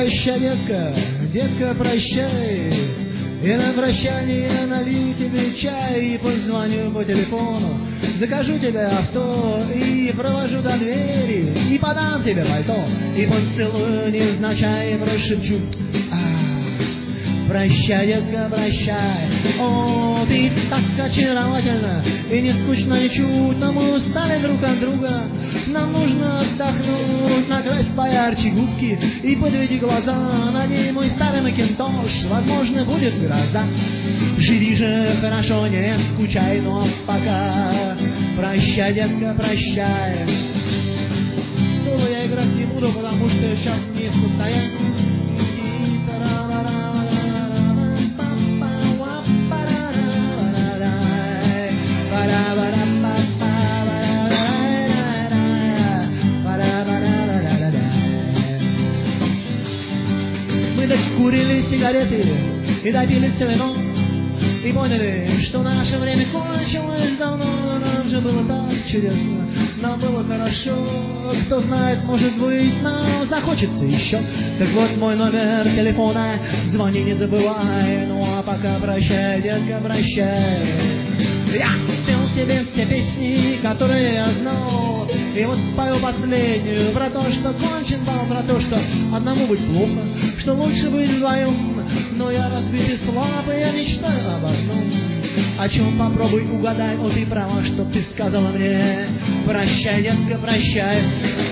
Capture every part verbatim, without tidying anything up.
Прощай, детка, детка, прощай. И на прощание я налью тебе чай, и позвоню по телефону, закажу тебе авто, и провожу до двери, и подам тебе пальто, и поцелую невзначай, прошепчу: прощай, детка, прощай. О, ты так очаровательна, и не скучно ничуть, но мы устали друг от друга. Нам нужно отдохнуть, накрась поярче губки и подведи глаза. Надень мой старый макинтош, возможно, будет гроза. Живи же хорошо, не скучай, но пока. Прощай, детка, прощай. Соло я играть не буду, потому что сейчас не в состоянии. Курили сигареты и допили все вино, и поняли, что наше время кончилось давно. Нам же было так чудесно, нам было хорошо. Кто знает, может быть, нам захочется еще. Так вот мой номер телефона, звони, не забывай. Ну а пока прощай, детка, прощай. Я спел тебе все песни, которые я знал, и вот пою последнюю про то, что кончен бал, про то, что одному быть плохо, что лучше быть вдвоем. Но я разбитый слаб, и я мечтаю об одном. О чем попробуй угадай, о, ты права, что ты сказала мне. Прощай, детка, прощай.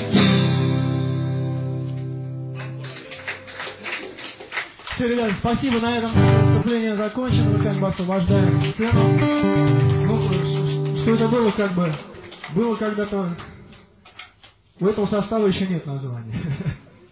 Все, ребята, спасибо, на этом выступление закончено, мы как бы освобождаем сцену. Ну, что это было, как бы, было когда-то, у этого состава еще нет названия.